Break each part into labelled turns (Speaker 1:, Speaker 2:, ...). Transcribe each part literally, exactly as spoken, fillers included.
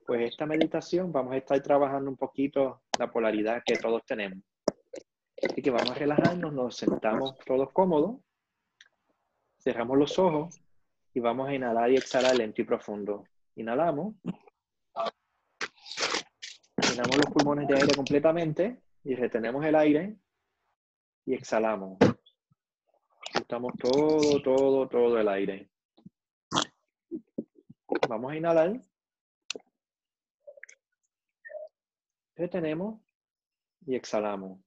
Speaker 1: Pues esta meditación vamos a estar trabajando un poquito la polaridad que todos tenemos. Así que vamos a relajarnos, nos sentamos todos cómodos, cerramos los ojos y vamos a inhalar y exhalar lento y profundo. Inhalamos. Llenamos los pulmones de aire completamente y retenemos el aire y exhalamos. Soltamos todo, todo, todo el aire. Vamos a inhalar. Retenemos y exhalamos.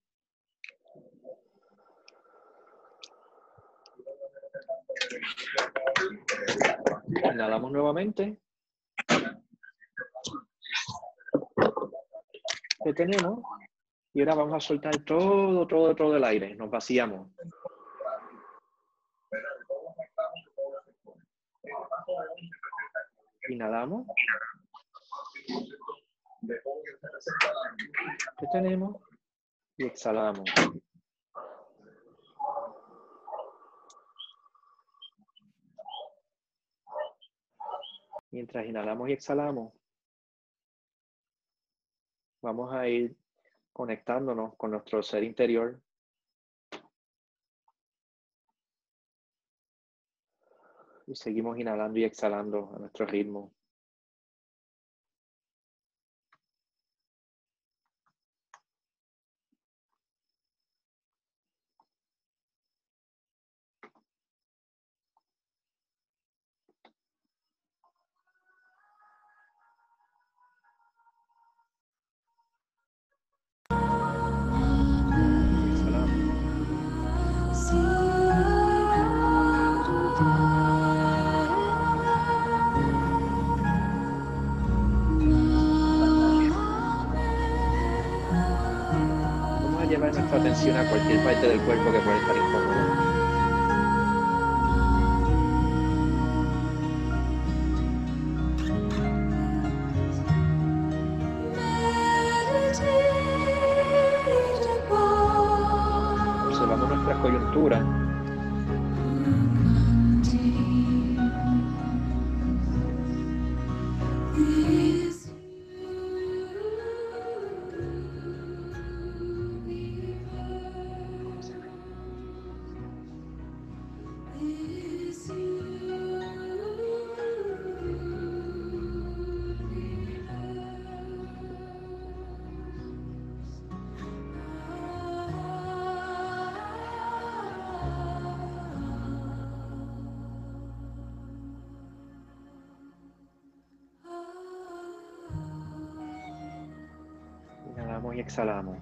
Speaker 1: Inhalamos nuevamente. Retenemos. Y ahora vamos a soltar todo, todo, todo el aire. Nos vaciamos. Inhalamos. Retenemos. Y exhalamos. Mientras inhalamos y exhalamos, vamos a ir conectándonos con nuestro ser interior. Y seguimos inhalando y exhalando a nuestro ritmo. Llevar nuestra atención a cualquier parte del cuerpo que pueda estar incómodo. Observamos nuestras coyunturas. Inhalamos y exhalamos.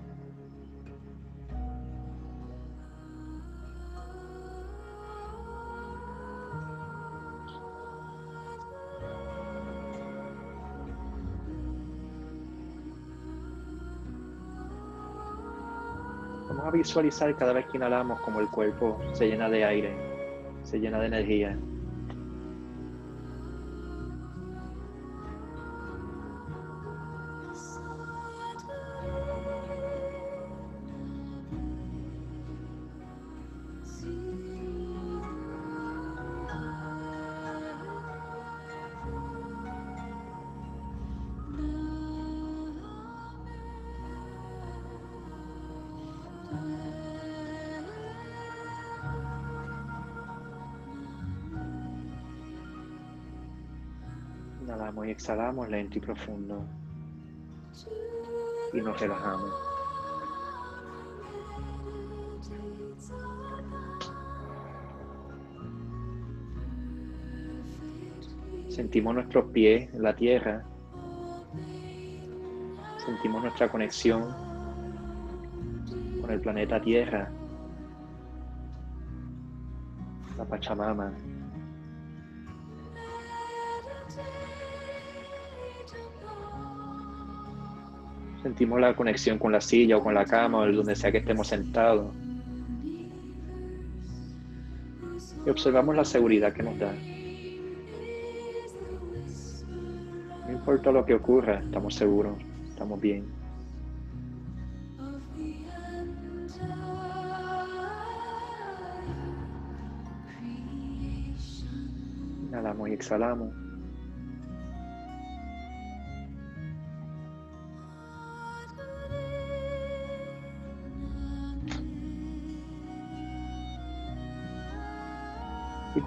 Speaker 1: Vamos a visualizar cada vez que inhalamos como el cuerpo se llena de aire, se llena de energía. Inhalamos y exhalamos lento y profundo. Y nos relajamos. Sentimos nuestros pies en la tierra. Sentimos nuestra conexión con el planeta Tierra, la Pachamama. Sentimos la conexión con la silla o con la cama o donde sea que estemos sentados. Y observamos la seguridad que nos da. No importa lo que ocurra, estamos seguros, estamos bien. Inhalamos y exhalamos.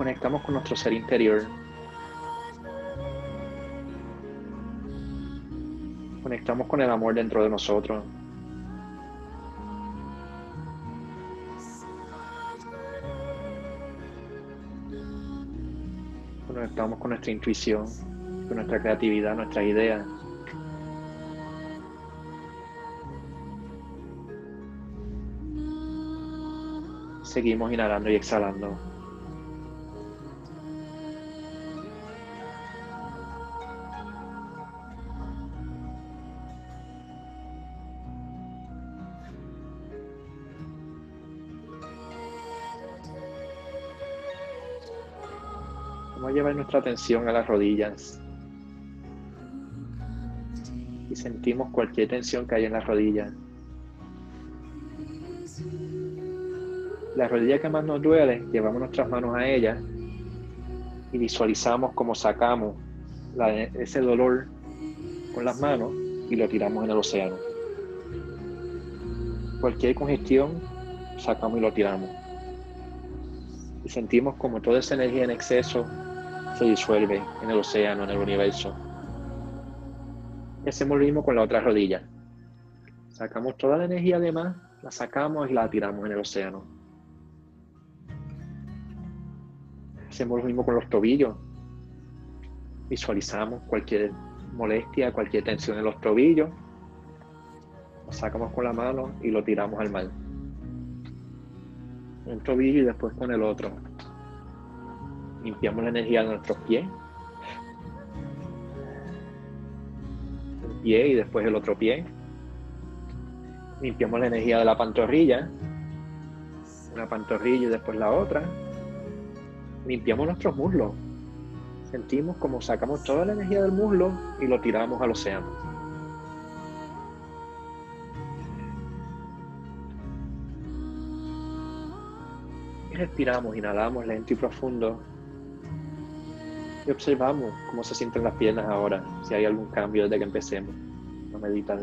Speaker 1: Conectamos con nuestro ser interior. Conectamos con el amor dentro de nosotros. Conectamos con nuestra intuición, con nuestra creatividad, nuestras ideas. Seguimos inhalando y exhalando. Vamos a llevar nuestra atención a las rodillas. Y sentimos cualquier tensión que hay en las rodillas. La rodilla que más nos duele, llevamos nuestras manos a ella y visualizamos cómo sacamos la, ese dolor con las manos y lo tiramos en el océano. Cualquier congestión, sacamos y lo tiramos. Y sentimos como toda esa energía en exceso se disuelve en el océano, en el universo. Y hacemos lo mismo con la otra rodilla. Sacamos toda la energía de más, la sacamos y la tiramos en el océano. Hacemos lo mismo con los tobillos. Visualizamos cualquier molestia, cualquier tensión en los tobillos. Lo sacamos con la mano y lo tiramos al mar. Un tobillo y después con el otro. Limpiamos la energía de nuestros pies. Un pie y después el otro pie. Limpiamos la energía de la pantorrilla. Una pantorrilla y después la otra. Limpiamos nuestros muslos. Sentimos como sacamos toda la energía del muslo y lo tiramos al océano. Y respiramos, inhalamos lento y profundo. Y observamos cómo se sienten las piernas ahora, si hay algún cambio desde que empecemos a meditar.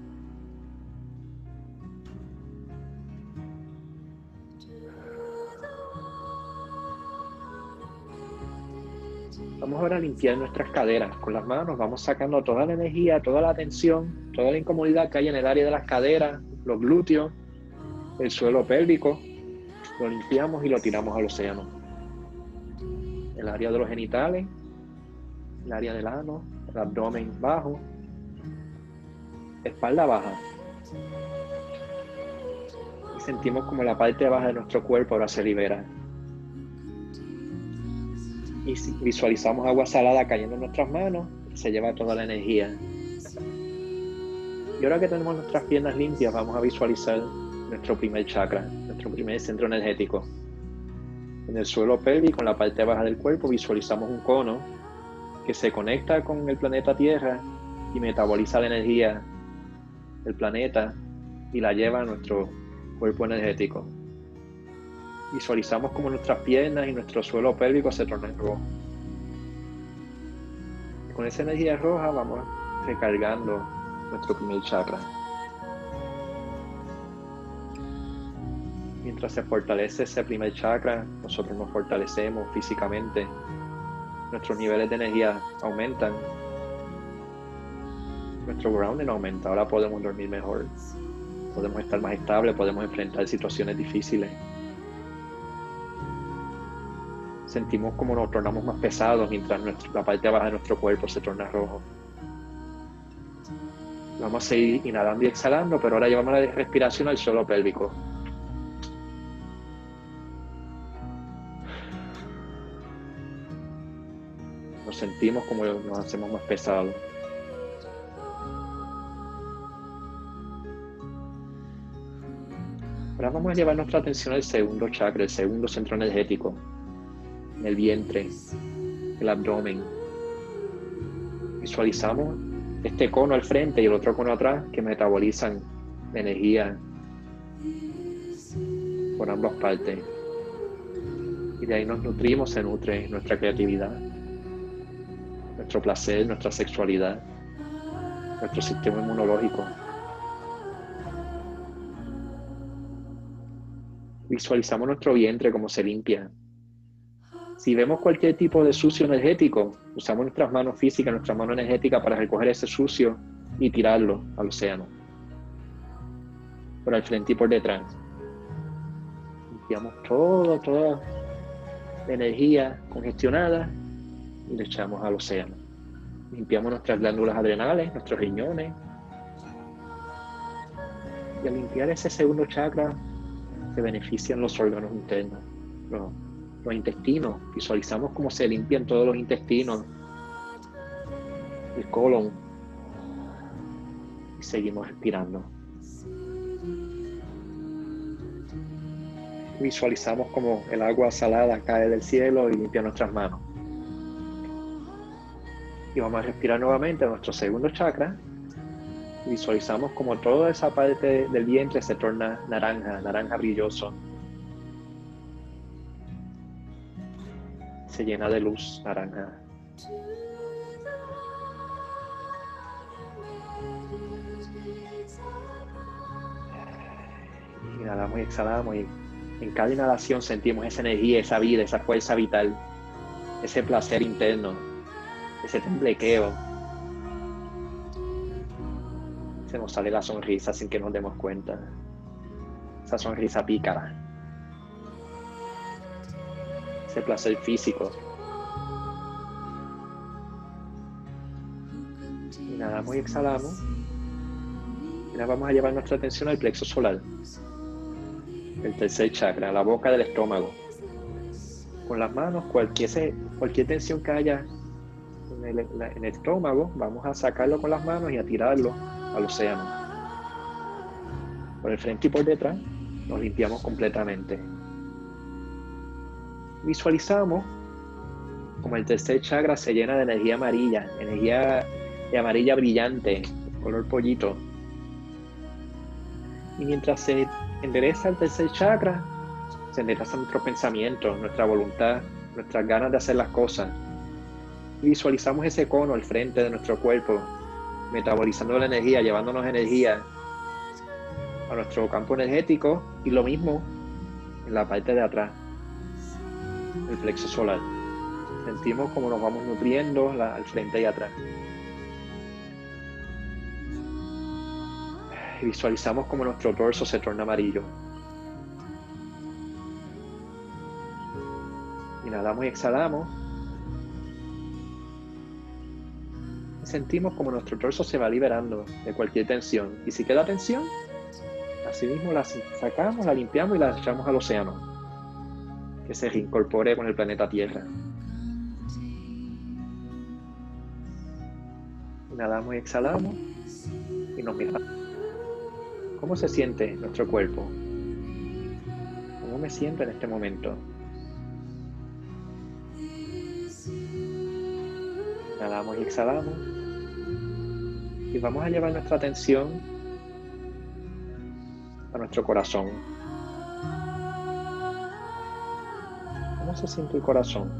Speaker 1: Vamos ahora a limpiar nuestras caderas. Con las manos vamos sacando toda la energía, toda la tensión, toda la incomodidad que hay en el área de las caderas, los glúteos, el suelo pélvico. Lo limpiamos y lo tiramos al océano. El área de los genitales, el área del ano, el abdomen bajo, espalda baja. Y sentimos como la parte baja de nuestro cuerpo ahora se libera. Y visualizamos agua salada cayendo en nuestras manos, se lleva toda la energía. Y ahora que tenemos nuestras piernas limpias, vamos a visualizar nuestro primer chakra, nuestro primer centro energético. En el suelo pélvico, en la parte baja del cuerpo, visualizamos un cono que se conecta con el planeta Tierra y metaboliza la energía del planeta y la lleva a nuestro cuerpo energético. Visualizamos como nuestras piernas y nuestro suelo pélvico se tornan rojos. Y con esa energía roja vamos recargando nuestro primer chakra. Mientras se fortalece ese primer chakra, nosotros nos fortalecemos físicamente. Nuestros niveles de energía aumentan. Nuestro grounding aumenta. Ahora podemos dormir mejor. Podemos estar más estables, podemos enfrentar situaciones difíciles. Sentimos como nos tornamos más pesados mientras nuestra, la parte baja de nuestro cuerpo se torna rojo. Vamos a seguir inhalando y exhalando, pero ahora llevamos la respiración al suelo pélvico. Nos sentimos como nos hacemos más pesados. Ahora vamos a llevar nuestra atención al segundo chakra, el segundo centro energético. En el vientre, el abdomen. Visualizamos este cono al frente y el otro cono atrás que metabolizan la energía por ambas partes. Y de ahí nos nutrimos, se nutre nuestra creatividad, nuestro placer, nuestra sexualidad, nuestro sistema inmunológico. Visualizamos nuestro vientre como se limpia. Si vemos cualquier tipo de sucio energético, usamos nuestras manos físicas, nuestras manos energéticas para recoger ese sucio y tirarlo al océano. Por el frente y por detrás. Limpiamos todo, toda la energía congestionada y le echamos al océano. Limpiamos nuestras glándulas adrenales, nuestros riñones. Y al limpiar ese segundo chakra, se benefician los órganos internos, los, los intestinos. Visualizamos cómo se limpian todos los intestinos, el colon. Y seguimos respirando. Visualizamos como el agua salada cae del cielo y limpia nuestras manos. Y vamos a respirar nuevamente a nuestro segundo chakra. Visualizamos como toda esa parte del vientre se torna naranja, naranja brilloso. Se llena de luz naranja. Inhalamos y exhalamos y en cada inhalación sentimos esa energía, esa vida, esa fuerza vital, ese placer interno, ese temblequeo. Se nos sale la sonrisa sin que nos demos cuenta. Esa sonrisa pícara. Ese placer físico. Inhalamos y exhalamos. Y ahora vamos a llevar nuestra atención al plexo solar. El tercer chakra, la boca del estómago. Con las manos, cualquier, cualquier tensión que haya en el, en el estómago, vamos a sacarlo con las manos y a tirarlo al océano. Por el frente y por detrás, nos limpiamos completamente. Visualizamos como el tercer chakra se llena de energía amarilla, energía de amarilla brillante, color pollito. Y mientras se endereza el tercer chakra, se endereza nuestro pensamiento, nuestra voluntad, nuestras ganas de hacer las cosas. Y visualizamos ese cono al frente de nuestro cuerpo, metabolizando la energía, llevándonos energía a nuestro campo energético, y lo mismo en la parte de atrás, el plexo solar. Sentimos como nos vamos nutriendo la, al frente y atrás. Y visualizamos como nuestro torso se torna amarillo. Inhalamos y exhalamos. Y sentimos como nuestro torso se va liberando de cualquier tensión. Y si queda tensión, así mismo la sacamos, la limpiamos y la echamos al océano, que se reincorpore con el planeta Tierra. Inhalamos y exhalamos y nos miramos. ¿Cómo se siente nuestro cuerpo? ¿Cómo me siento en este momento? Inhalamos y exhalamos. Y vamos a llevar nuestra atención a nuestro corazón. ¿Cómo se siente el corazón?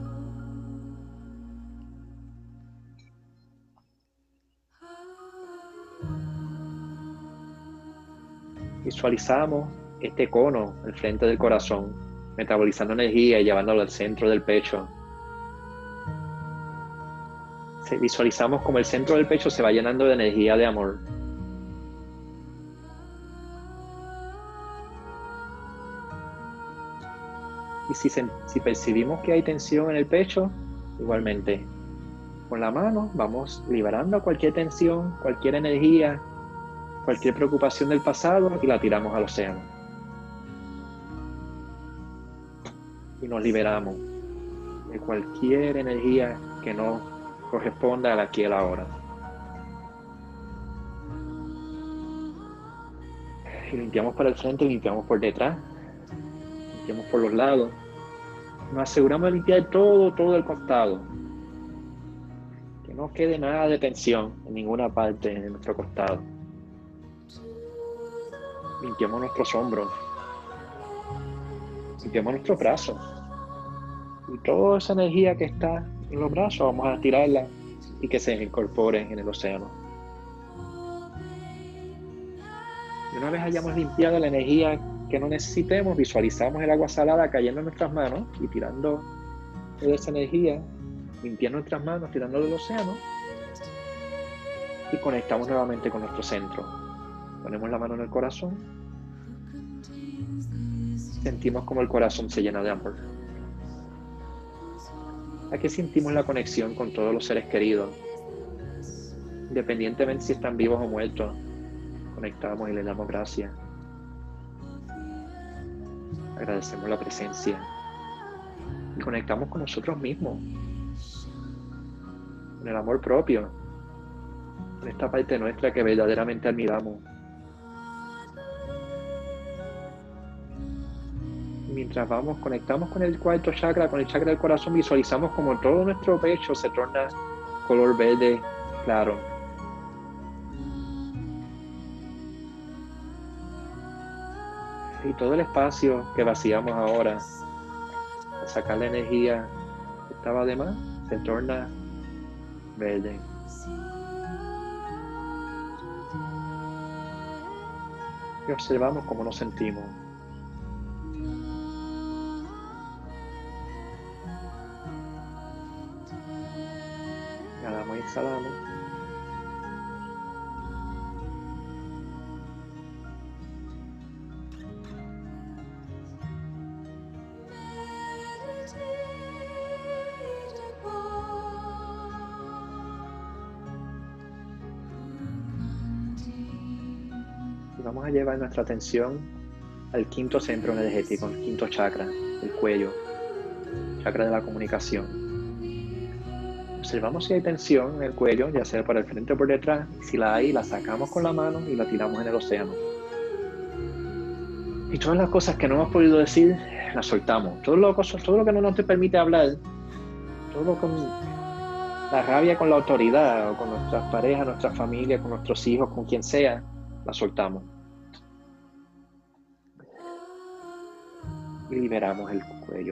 Speaker 1: Visualizamos este cono al frente del corazón, metabolizando energía y llevándolo al centro del pecho. Visualizamos como el centro del pecho se va llenando de energía de amor. Y si, se, si percibimos que hay tensión en el pecho, igualmente, con la mano vamos liberando cualquier tensión, cualquier energía, cualquier preocupación del pasado y la tiramos al océano. Y nos liberamos de cualquier energía que no corresponda al aquí y a la ahora. Y limpiamos para el frente y limpiamos por detrás. Limpiamos por los lados. Nos aseguramos de limpiar todo, todo el costado. Que no quede nada de tensión en ninguna parte de nuestro costado. Limpiamos nuestros hombros. Limpiamos nuestros brazos. Y toda esa energía que está en los brazos vamos a tirarla y que se incorpore en el océano. Y una vez hayamos limpiado la energía que no necesitemos, visualizamos el agua salada cayendo en nuestras manos y tirando toda esa energía, limpiando nuestras manos, tirándolo al océano, y conectamos nuevamente con nuestro centro. Ponemos la mano en el corazón, sentimos como el corazón se llena de amor. Aquí sentimos la conexión con todos los seres queridos, independientemente si están vivos o muertos. Conectamos y les damos gracias. Agradecemos la presencia y conectamos con nosotros mismos, con el amor propio, con esta parte nuestra que verdaderamente admiramos. Y mientras vamos, conectamos con el cuarto chakra, con el chakra del corazón, visualizamos como todo nuestro pecho se torna color verde claro. Y todo el espacio que vaciamos ahora, al sacar la energía que estaba de más, se torna verde. Y observamos cómo nos sentimos. Inhalamos y exhalamos. Y vamos a llevar nuestra atención al quinto centro energético, el quinto chakra, el cuello, chakra de la comunicación. Observamos si hay tensión en el cuello, ya sea por el frente o por detrás, y si la hay, la sacamos con la mano y la tiramos en el océano. Y todas las cosas que no hemos podido decir, las soltamos. Todo lo, todo lo que no nos te permite hablar, todo lo con la rabia con la autoridad, o con nuestras parejas, nuestra familia, con nuestros hijos, con quien sea, la soltamos. Y liberamos el cuello.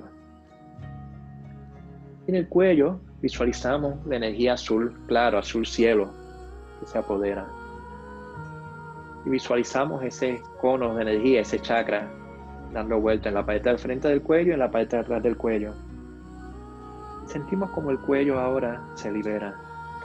Speaker 1: En el cuello visualizamos la energía azul claro, azul cielo, que se apodera. Y visualizamos ese cono de energía, ese chakra, dando vuelta en la parte del frente del cuello y en la parte de atrás del cuello. Y sentimos como el cuello ahora se libera.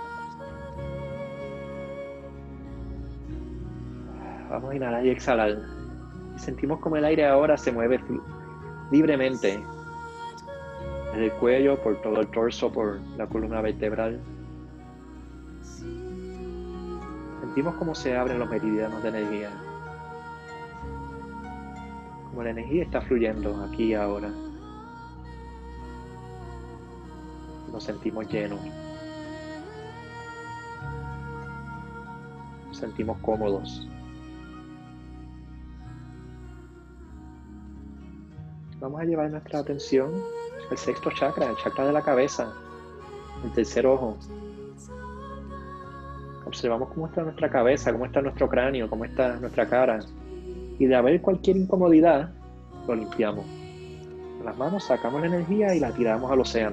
Speaker 1: Vamos a inhalar y exhalar. Y sentimos como el aire ahora se mueve libremente. Desde el cuello, por todo el torso, por la columna vertebral. Sentimos cómo se abren los meridianos de energía. Como la energía está fluyendo aquí y ahora. Nos sentimos llenos. Nos sentimos cómodos. Vamos a llevar nuestra atención al sexto chakra, el chakra de la cabeza, el tercer ojo. Observamos cómo está nuestra cabeza, cómo está nuestro cráneo, cómo está nuestra cara. Y de haber cualquier incomodidad, lo limpiamos. Con las manos sacamos la energía y la tiramos al océano.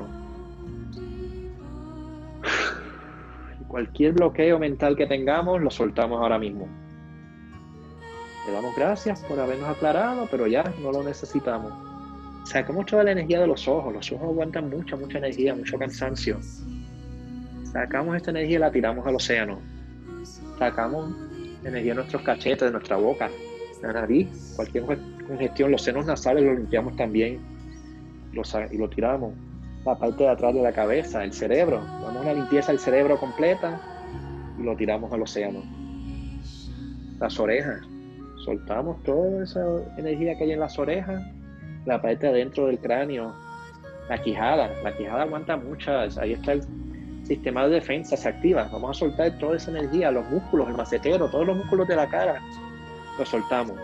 Speaker 1: Y cualquier bloqueo mental que tengamos, lo soltamos ahora mismo. Le damos gracias por habernos aclarado, pero ya no lo necesitamos. Sacamos toda la energía de los ojos. Los ojos aguantan mucha, mucha energía, mucho cansancio. Sacamos esta energía y la tiramos al océano. Sacamos energía de nuestros cachetes, de nuestra boca, la nariz, cualquier congestión, los senos nasales los limpiamos también los, y lo tiramos. La parte de atrás de la cabeza, el cerebro, damos una limpieza del cerebro completa y lo tiramos al océano. Las orejas, soltamos toda esa energía que hay en las orejas, la parte adentro del cráneo, la quijada, la quijada aguanta muchas, ahí está el sistema de defensa, se activa. Vamos a soltar toda esa energía, los músculos, el macetero, todos los músculos de la cara, los soltamos.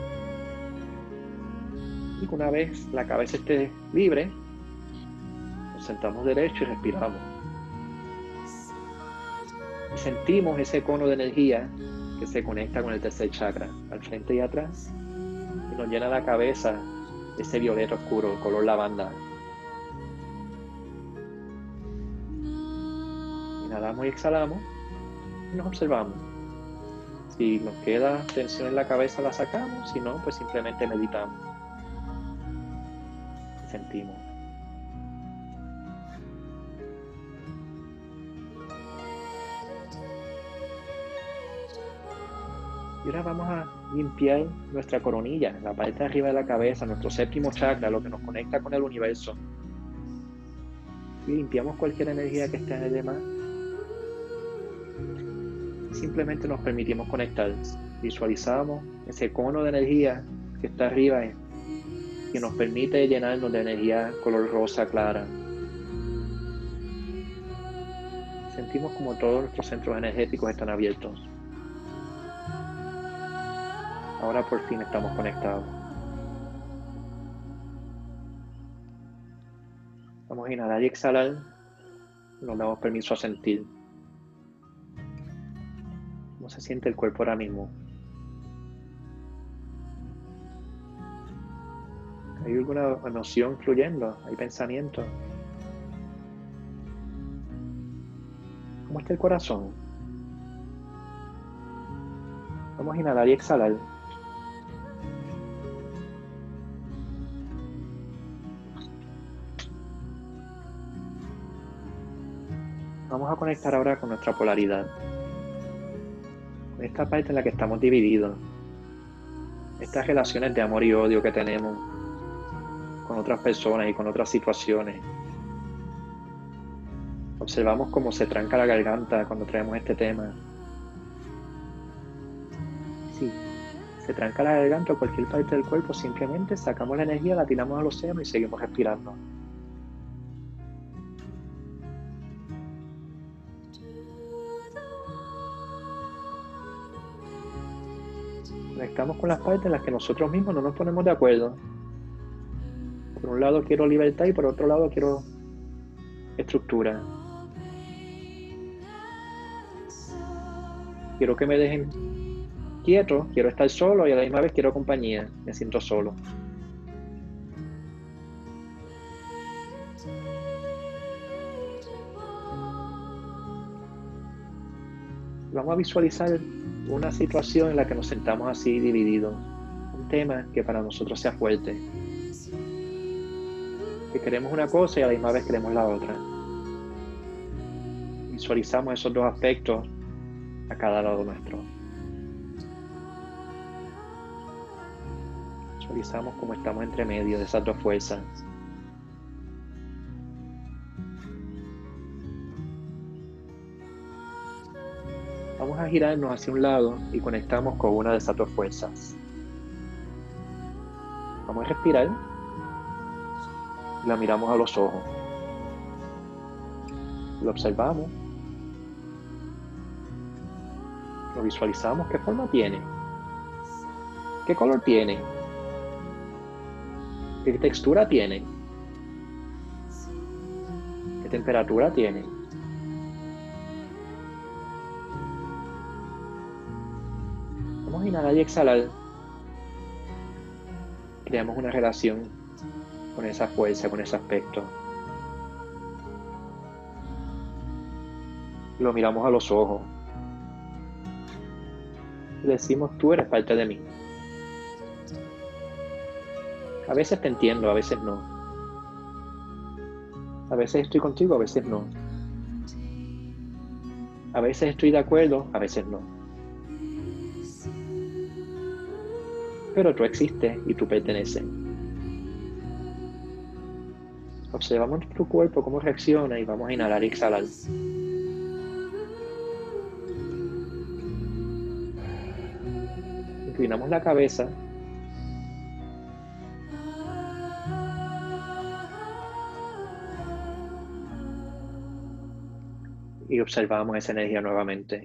Speaker 1: Y una vez la cabeza esté libre, nos sentamos derecho y respiramos. Y sentimos ese cono de energía que se conecta con el tercer chakra, al frente y atrás, y nos llena la cabeza de ese violeta oscuro, color lavanda. Inhalamos y exhalamos y nos observamos. Si nos queda tensión en la cabeza, la sacamos. Si no, pues simplemente meditamos. Sentimos. Y ahora vamos a limpiar nuestra coronilla, la parte de arriba de la cabeza, nuestro séptimo chakra, lo que nos conecta con el universo. Y limpiamos cualquier energía que esté en el demás. Simplemente nos permitimos conectar. Visualizamos ese cono de energía que está arriba, que nos permite llenarnos de energía color rosa clara. Sentimos como todos nuestros centros energéticos están abiertos. Ahora por fin estamos conectados. Vamos a inhalar y exhalar. Nos damos permiso a sentir. ¿Cómo se siente el cuerpo ahora mismo? ¿Hay alguna emoción fluyendo? ¿Hay pensamiento? ¿Cómo está el corazón? Vamos a inhalar y exhalar. Vamos a conectar ahora con nuestra polaridad. Con esta parte en la que estamos divididos. Estas relaciones de amor y odio que tenemos con otras personas y con otras situaciones. Observamos cómo se tranca la garganta cuando traemos este tema. Sí, se tranca la garganta o cualquier parte del cuerpo, simplemente sacamos la energía, la tiramos al océano y seguimos respirando. Conectamos con las partes en las que nosotros mismos no nos ponemos de acuerdo. Por un lado quiero libertad y por otro lado quiero estructura. Quiero que me dejen quieto, quiero estar solo y a la misma vez quiero compañía, me siento solo. Vamos a visualizar una situación en la que nos sentamos así divididos. Un tema que para nosotros sea fuerte. Que queremos una cosa y a la misma vez queremos la otra. Visualizamos esos dos aspectos a cada lado nuestro. Visualizamos cómo estamos entre medio de esas dos fuerzas. Vamos a girarnos hacia un lado y conectamos con una de esas dos fuerzas. Vamos a respirar y la miramos a los ojos. Lo observamos. Lo visualizamos. ¿Qué forma tiene? ¿Qué color tiene? ¿Qué textura tiene? ¿Qué temperatura tiene? Vamos a inhalar y exhalar. Creamos una relación con esa fuerza, con ese aspecto. Lo miramos a los ojos. Y decimos, tú eres parte de mí. A veces te entiendo, a veces no. A veces estoy contigo, a veces no. A veces estoy de acuerdo, a veces no. Pero tú existes y tú perteneces. Observamos tu cuerpo, cómo reacciona y vamos a inhalar y exhalar. Inclinamos la cabeza. Y observamos esa energía nuevamente.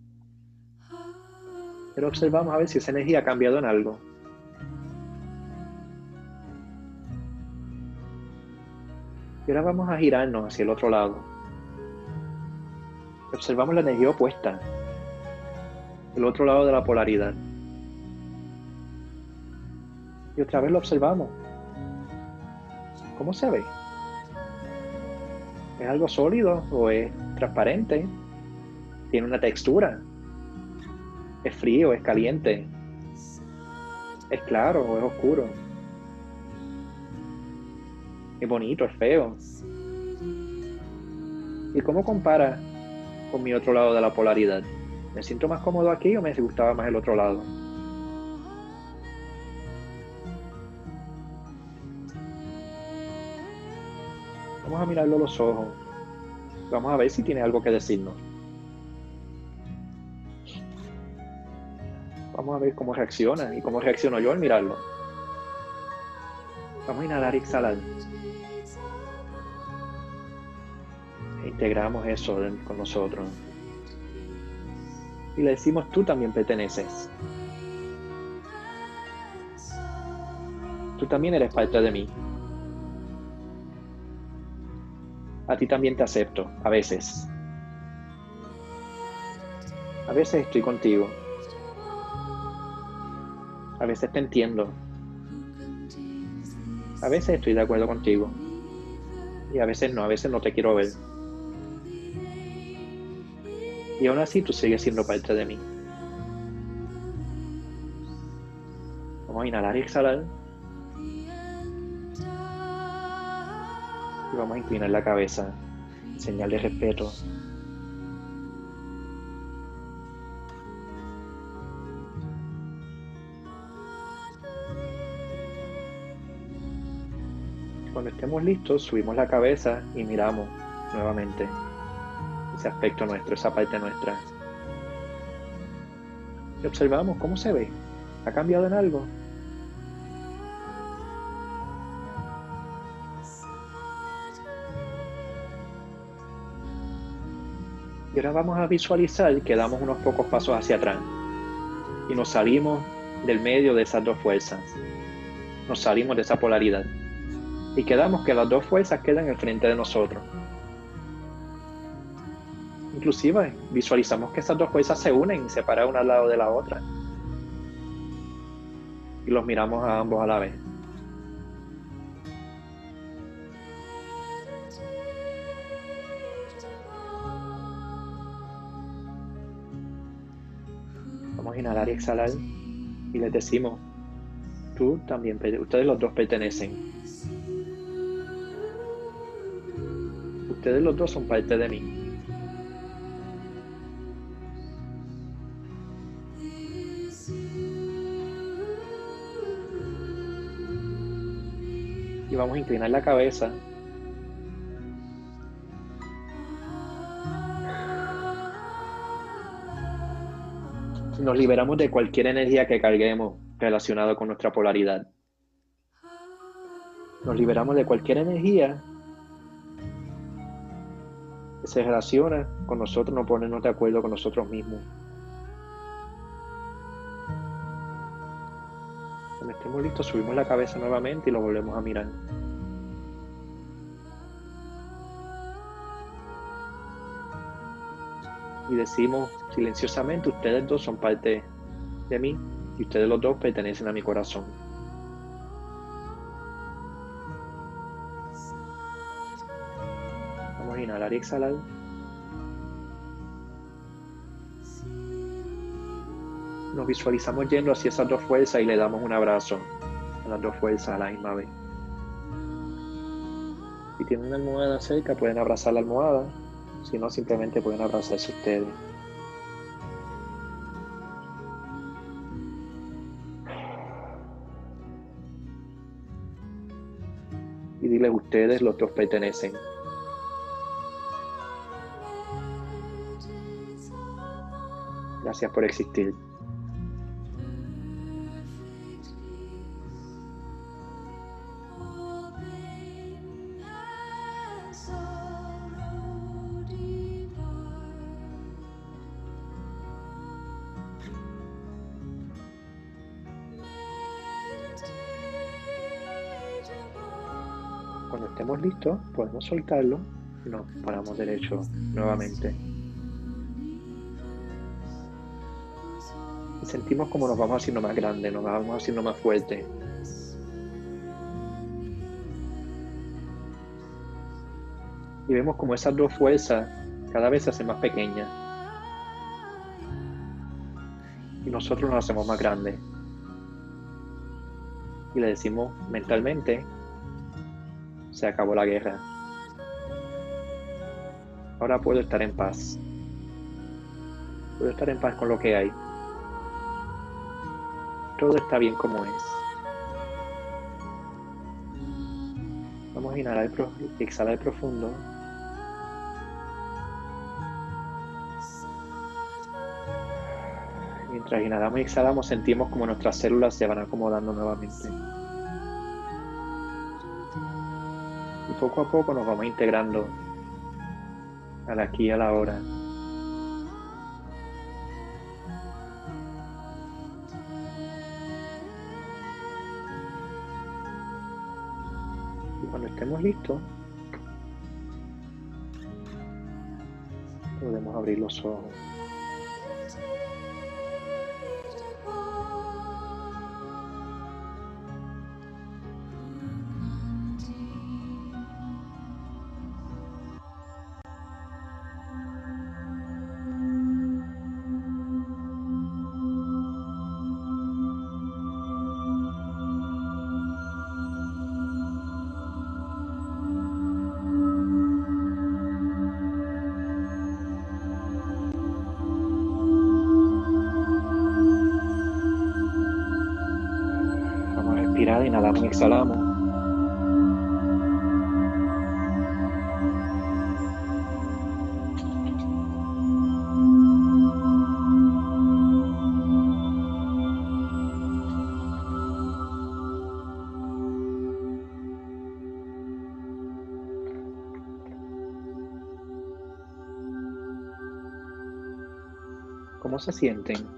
Speaker 1: Pero observamos a ver si esa energía ha cambiado en algo. Y ahora vamos a girarnos hacia el otro lado. Observamos la energía opuesta. El otro lado de la polaridad. Y otra vez lo observamos. ¿Cómo se ve? ¿Es algo sólido o es transparente? ¿Tiene una textura? ¿Es frío? ¿Es caliente? ¿Es claro o es oscuro? ¿Es bonito? ¿Es feo? ¿Y cómo compara con mi otro lado de la polaridad? ¿Me siento más cómodo aquí o me gustaba más el otro lado? Vamos a mirarlo a los ojos. Vamos a ver si tiene algo que decirnos. Vamos a ver cómo reacciona y cómo reacciono yo al mirarlo. Vamos a inhalar y exhalar. E integramos eso con nosotros. Y le decimos, tú también perteneces. Tú también eres parte de mí. A ti también te acepto, a veces. A veces estoy contigo. A veces te entiendo. A veces estoy de acuerdo contigo. Y a veces no, a veces no te quiero ver. Y aún así tú sigues siendo parte de mí. Vamos a inhalar y exhalar. Y vamos a inclinar la cabeza, en señal de respeto. Cuando estemos listos, subimos la cabeza y miramos nuevamente ese aspecto nuestro, esa parte nuestra. Y observamos cómo se ve. ¿Ha cambiado en algo? Y ahora vamos a visualizar que damos unos pocos pasos hacia atrás y nos salimos del medio de esas dos fuerzas. Nos salimos de esa polaridad y quedamos que las dos fuerzas quedan al frente de nosotros. Inclusive visualizamos que esas dos fuerzas se unen y se paran una al lado de la otra. Y los miramos a ambos a la vez. Vamos a inhalar y exhalar y les decimos, tú también, ustedes los dos pertenecen. Ustedes los dos son parte de mí. Y vamos a inclinar la cabeza. Nos liberamos de cualquier energía que carguemos relacionada con nuestra polaridad. Nos liberamos de cualquier energía que se relaciona con nosotros, no ponernos de acuerdo con nosotros mismos. Cuando estemos listos, subimos la cabeza nuevamente y lo volvemos a mirar. Y decimos silenciosamente, ustedes dos son parte de mí y ustedes los dos pertenecen a mi corazón. Vamos a inhalar y exhalar. Nos visualizamos yendo hacia esas dos fuerzas y le damos un abrazo a las dos fuerzas a la misma vez. Si tienen una almohada cerca, pueden abrazar la almohada. Si no, simplemente pueden abrazarse ustedes. Y dile, ustedes los dos pertenecen. Gracias por existir. Cuando estemos listos, podemos soltarlo y nos paramos derecho nuevamente. Y sentimos como nos vamos haciendo más grandes, nos vamos haciendo más fuertes. Y vemos como esas dos fuerzas cada vez se hacen más pequeñas. Y nosotros nos hacemos más grandes. Y le decimos mentalmente, se acabó la guerra. Ahora puedo estar en paz. Puedo estar en paz con lo que hay. Todo está bien como es. Vamos a inhalar y exhalar profundo. Mientras inhalamos y exhalamos, sentimos como nuestras células se van acomodando nuevamente. Y poco a poco nos vamos integrando al aquí y a la hora. Y cuando estemos listos, podemos abrir los ojos. Vamos a respirar, inhalamos y exhalamos. ¿Cómo se sienten?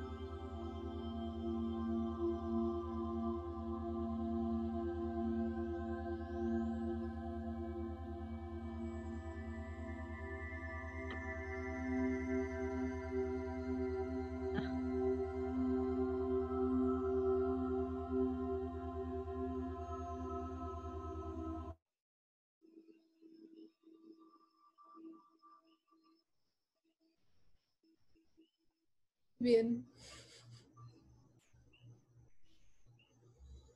Speaker 2: Bien.